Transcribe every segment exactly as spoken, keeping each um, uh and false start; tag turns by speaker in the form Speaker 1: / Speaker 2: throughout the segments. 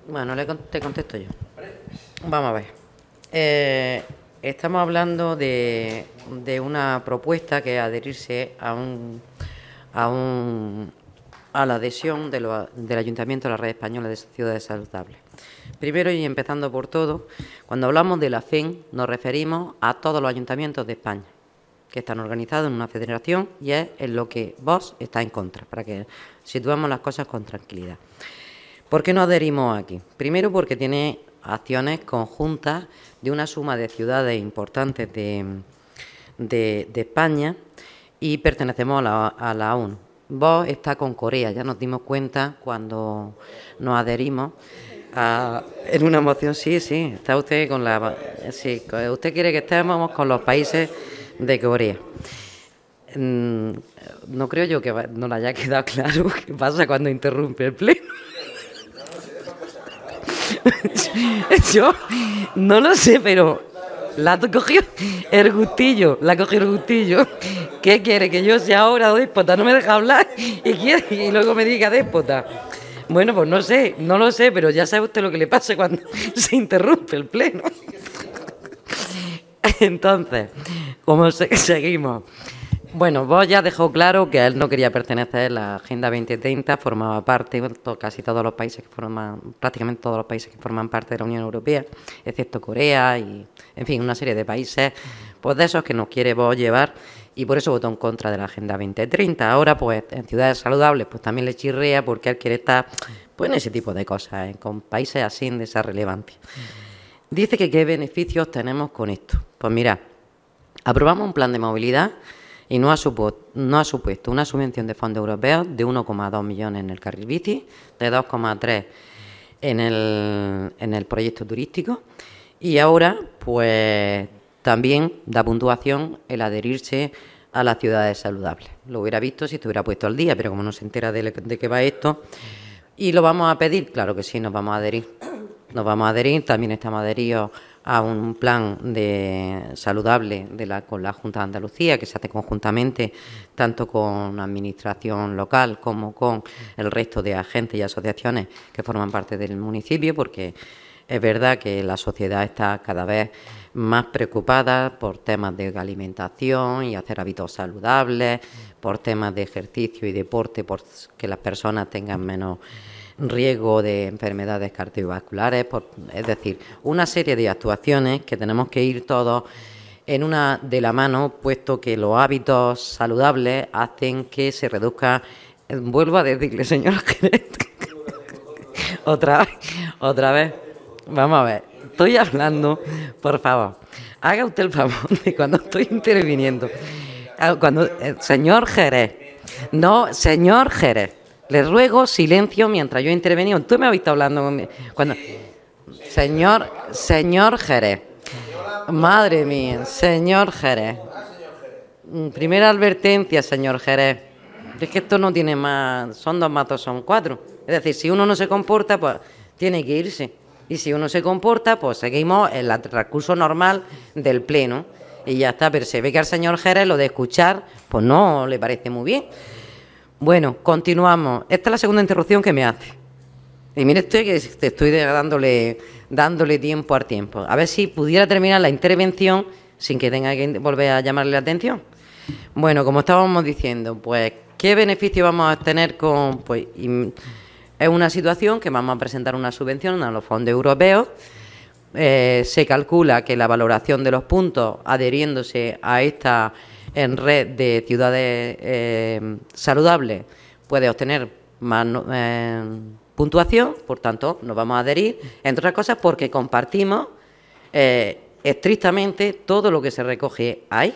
Speaker 1: Bueno, le con- te contesto yo. Vamos a ver. Eh, estamos hablando de, de una propuesta que es adherirse a un, a un a la adhesión de lo- del Ayuntamiento a la Red Española de Ciudades Saludables. Primero, y empezando por todo, cuando hablamos de la F E N nos referimos a todos los ayuntamientos de España, que están organizados en una federación, y es en lo que Vox está en contra, para que situemos las cosas con tranquilidad. ¿Por qué nos adherimos aquí? Primero, porque tiene acciones conjuntas de una suma de ciudades importantes de, de, de España, y pertenecemos a la, a la ONU. Vox está con Corea, ya nos dimos cuenta cuando nos adherimos a, en una moción. Sí, sí, está usted con la... Sí, usted quiere que estemos con los países de Corea. Mm, no creo yo que no le haya quedado claro qué pasa cuando interrumpe el pleno. Yo no lo sé, pero la cogió el gustillo, la cogió el gustillo. ¿Qué quiere? ¿Que yo sea ahora déspota? No me deja hablar y quiere y luego me diga déspota. Bueno, pues no sé, no lo sé, pero ya sabe usted lo que le pasa cuando se interrumpe el pleno. Entonces, ¿cómo seguimos? Bueno, vos ya dejó claro que él no quería pertenecer a la Agenda veinte treinta, formaba parte, casi todos los países que forman, prácticamente todos los países que forman parte de la Unión Europea, excepto Corea y, en fin, una serie de países, pues de esos que nos quiere vos llevar, y por eso votó en contra de la Agenda veinte treinta. Ahora, pues, en ciudades saludables, pues también le chirrea porque él quiere estar, pues, en ese tipo de cosas, ¿eh? Con países así de esa relevancia. Dice que qué beneficios tenemos con esto. Pues mira, aprobamos un plan de movilidad y no ha, supu no ha supuesto una subvención de fondos europeos de uno coma dos millones en el carril bici, de dos coma tres en el, en el proyecto turístico, y ahora pues también da puntuación el adherirse a las ciudades saludables. Lo hubiera visto si estuviera puesto al día, pero como no se entera de, de qué va esto, y lo vamos a pedir, claro que sí, nos vamos a adherir. Nos vamos a adherir, también estamos adheridos a un plan de saludable de la, con la Junta de Andalucía, que se hace conjuntamente tanto con la administración local como con el resto de agentes y asociaciones que forman parte del municipio, porque es verdad que la sociedad está cada vez más preocupada por temas de alimentación y hacer hábitos saludables, por temas de ejercicio y deporte, por que las personas tengan menos riesgo de enfermedades cardiovasculares, por, es decir, una serie de actuaciones que tenemos que ir todos en una de la mano, puesto que los hábitos saludables hacen que se reduzca. Vuelvo a decirle, señor Jerez, otra vez, otra vez, vamos a ver, estoy hablando, por favor, haga usted el favor de cuando estoy interviniendo, cuando, eh, señor Jerez, no, señor Jerez, le ruego silencio mientras yo he intervenido. Tú me has visto hablando conmigo. Cuando... Señor, señor Jerez. Madre mía, señor Jerez. Primera advertencia, señor Jerez. Es que esto no tiene más... Son dos matos, son cuatro. Es decir, si uno no se comporta, pues tiene que irse. Y si uno se comporta, pues seguimos el transcurso normal del pleno. Y ya está. Pero se ve que al señor Jerez lo de escuchar, pues no le parece muy bien. Bueno, continuamos. Esta es la segunda interrupción que me hace. Y mire usted que te estoy dándole, dándole tiempo al tiempo. A ver si pudiera terminar la intervención sin que tenga que volver a llamarle la atención. Bueno, como estábamos diciendo, pues, ¿qué beneficio vamos a tener con...? Pues, es una situación que vamos a presentar una subvención a los fondos europeos. Eh, se calcula que la valoración de los puntos adheriéndose a esta... en red de ciudades eh, saludables puede obtener más eh, puntuación, por tanto nos vamos a adherir, entre otras cosas porque compartimos eh, estrictamente todo lo que se recoge ahí,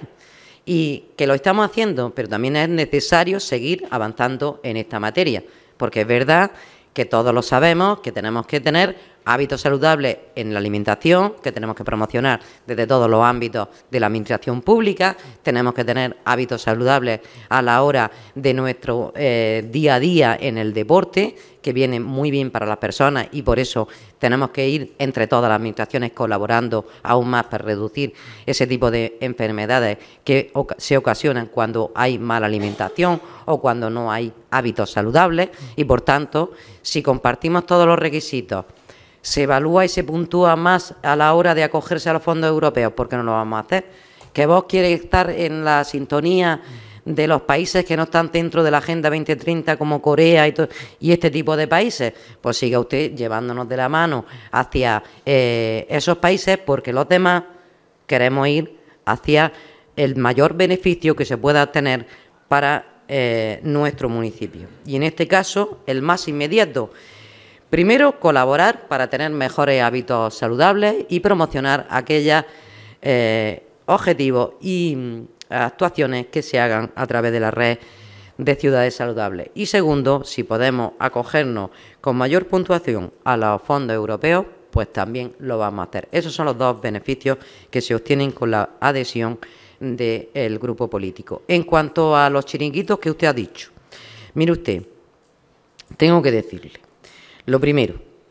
Speaker 1: y que lo estamos haciendo, pero también es necesario seguir avanzando en esta materia, porque es verdad que todos lo sabemos, que tenemos que tener hábitos saludables en la alimentación, que tenemos que promocionar desde todos los ámbitos de la administración pública, tenemos que tener hábitos saludables a la hora de nuestro eh, día a día en el deporte, que viene muy bien para las personas, y por eso tenemos que ir entre todas las administraciones colaborando aún más para reducir ese tipo de enfermedades que se ocasionan cuando hay mala alimentación o cuando no hay hábitos saludables. Y por tanto, si compartimos todos los requisitos se evalúa y se puntúa más a la hora de acogerse a los fondos europeos, ¿por qué no lo vamos a hacer? ¿Que vos quieres estar en la sintonía de los países que no están dentro de la Agenda veinte treinta como Corea y, to- y este tipo de países? Pues siga usted llevándonos de la mano hacia eh, esos países, porque los demás queremos ir hacia el mayor beneficio que se pueda obtener para eh, nuestro municipio. Y en este caso, el más inmediato. Primero, colaborar para tener mejores hábitos saludables y promocionar aquellos eh, objetivos y mm, actuaciones que se hagan a través de la red de ciudades saludables. Y segundo, si podemos acogernos con mayor puntuación a los fondos europeos, pues también lo vamos a hacer. Esos son los dos beneficios que se obtienen con la adhesión del grupo político. En cuanto a los chiringuitos que usted ha dicho, mire usted, tengo que decirle, lo primero,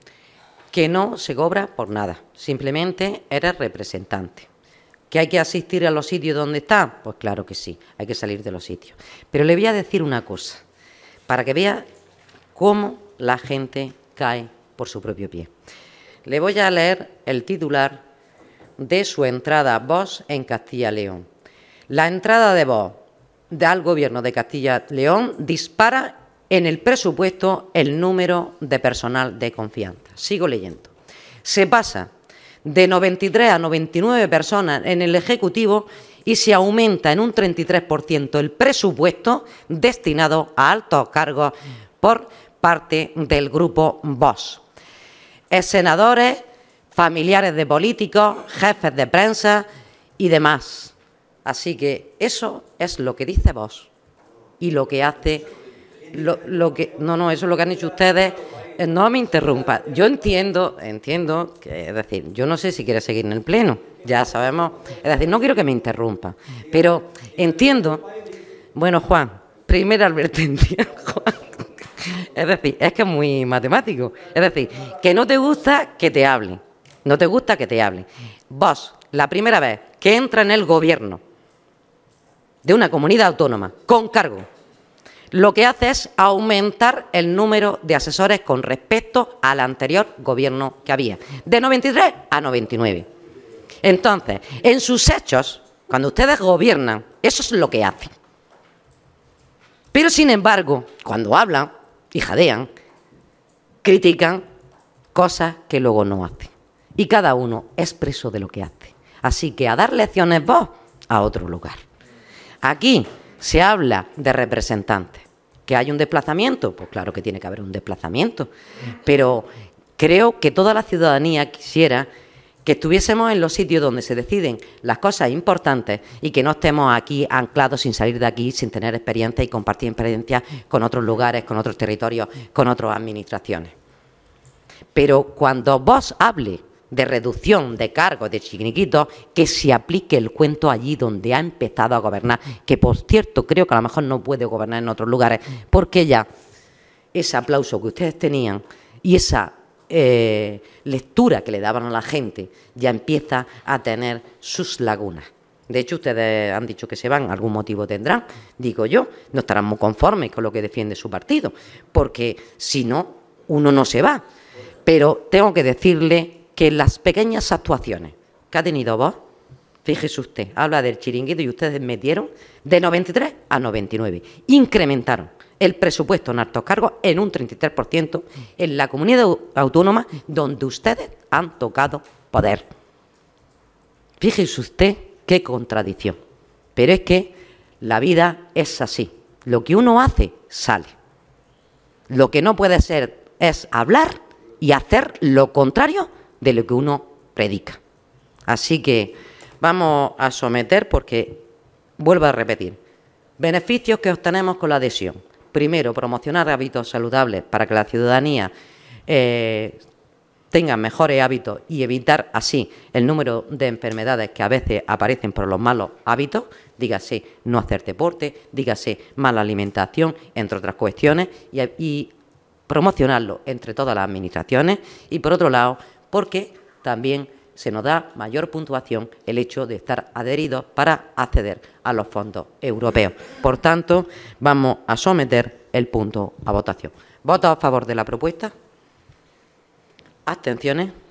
Speaker 1: que no se cobra por nada, simplemente eres representante. ¿Que hay que asistir a los sitios donde está? Pues claro que sí, hay que salir de los sitios. Pero le voy a decir una cosa, para que vea cómo la gente cae por su propio pie. Le voy a leer el titular de su entrada Vox en Castilla y León. La entrada de Vox al Gobierno de Castilla y León dispara en el presupuesto el número de personal de confianza. Sigo leyendo. Se pasa de noventa y tres a noventa y nueve personas en el Ejecutivo y se aumenta en un treinta y tres por ciento el presupuesto destinado a altos cargos por parte del grupo Vox. Es senadores, familiares de políticos, jefes de prensa y demás. Así que eso es lo que dice Vox y lo que hace, lo, lo que no, no, eso es lo que han hecho ustedes. No me interrumpa. Yo entiendo, entiendo que, es decir, yo no sé si quiere seguir en el pleno, ya sabemos, es decir, no quiero que me interrumpa, pero entiendo, bueno, Juan, primera advertencia, Juan. Es decir, es que es muy matemático. Es decir, que no te gusta que te hablen. No te gusta que te hablen. Vos, la primera vez que entra en el gobierno de una comunidad autónoma con cargo, lo que hace es aumentar el número de asesores con respecto al anterior gobierno que había, de noventa y tres a noventa y nueve. Entonces, en sus hechos, cuando ustedes gobiernan, eso es lo que hacen. Pero, sin embargo, cuando hablan y jadean, critican cosas que luego no hacen. Y cada uno es preso de lo que hace. Así que a dar lecciones vos a otro lugar. Aquí se habla de representantes. ¿Que hay un desplazamiento? Pues claro que tiene que haber un desplazamiento. Pero creo que toda la ciudadanía quisiera que estuviésemos en los sitios donde se deciden las cosas importantes y que no estemos aquí anclados sin salir de aquí, sin tener experiencia y compartir experiencias con otros lugares, con otros territorios, con otras administraciones. Pero cuando vos hable de reducción de cargos, de chiquiniquitos, que se aplique el cuento allí donde ha empezado a gobernar, que por cierto creo que a lo mejor no puede gobernar en otros lugares, porque ya ese aplauso que ustedes tenían y esa Eh, lectura que le daban a la gente ya empieza a tener sus lagunas. De hecho, ustedes han dicho que se van, algún motivo tendrán, digo yo, no estarán muy conformes con lo que defiende su partido, porque si no, uno no se va. Pero tengo que decirle que las pequeñas actuaciones que ha tenido Vox, fíjese usted, habla del chiringuito y ustedes metieron de noventa y tres a noventa y nueve, incrementaron el presupuesto en altos cargos en un treinta y tres por ciento en la comunidad autónoma donde ustedes han tocado poder. Fíjese usted qué contradicción. Pero es que la vida es así. Lo que uno hace, sale. Lo que no puede ser es hablar y hacer lo contrario de lo que uno predica. Así que vamos a someter porque, vuelvo a repetir, beneficios que obtenemos con la adhesión. Primero, promocionar hábitos saludables para que la ciudadanía eh, tenga mejores hábitos y evitar así el número de enfermedades que a veces aparecen por los malos hábitos, dígase no hacer deporte, dígase mala alimentación, entre otras cuestiones, y, y promocionarlo entre todas las administraciones. Y por otro lado, porque también se nos da mayor puntuación el hecho de estar adheridos para acceder a los fondos europeos. Por tanto, vamos a someter el punto a votación. ¿Votos a favor de la propuesta? Abstenciones.